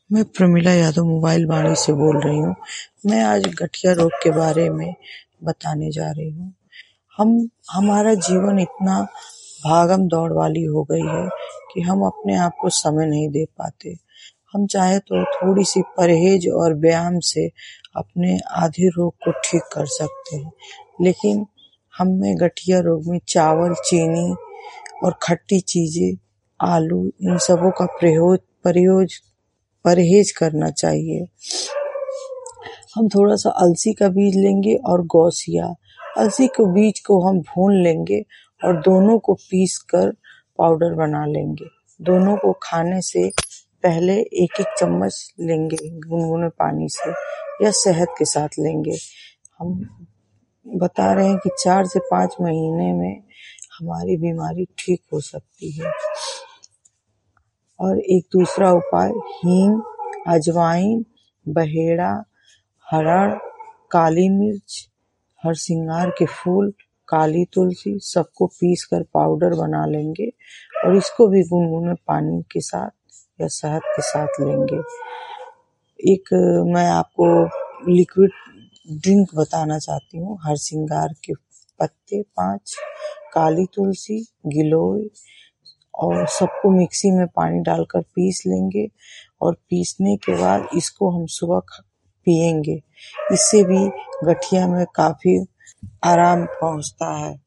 मैं प्रमिला यादव मोबाइल वाणी से बोल रही हूँ। मैं आज गठिया रोग के बारे में बताने जा रही हूँ। हमारा जीवन इतना भागम दौड़ वाली हो गई है कि हम अपने आप को समय नहीं दे पाते। हम चाहे तो थोड़ी सी परहेज और व्यायाम से अपने आधे रोग को ठीक कर सकते हैं, लेकिन हमें गठिया रोग में चावल, चीनी और खट्टी चीजें, आलू, इन सबों का परहेज करना चाहिए। हम थोड़ा सा अलसी का बीज लेंगे और गौसिया। अलसी के बीज को हम भून लेंगे और दोनों को पीस कर पाउडर बना लेंगे। दोनों को खाने से पहले एक एक चम्मच लेंगे गुनगुने पानी से या शहद के साथ लेंगे। हम बता रहे हैं कि 4 से 5 महीने में हमारी बीमारी ठीक हो सकती है। और एक दूसरा उपाय, हींग, अजवाइन, बहेड़ा, हरड़, काली मिर्च, हरसिंगार के फूल, काली तुलसी, सबको पीस कर पाउडर बना लेंगे और इसको भी गुनगुने पानी के साथ या शहद के साथ लेंगे। एक मैं आपको लिक्विड ड्रिंक बताना चाहती हूँ। हरसिंगार के पत्ते 5, काली तुलसी, गिलोय और सबको मिक्सी में पानी डालकर पीस लेंगे और पीसने के बाद इसको हम सुबह पिएंगे। इससे भी गठिया में काफी आराम पहुंचता है।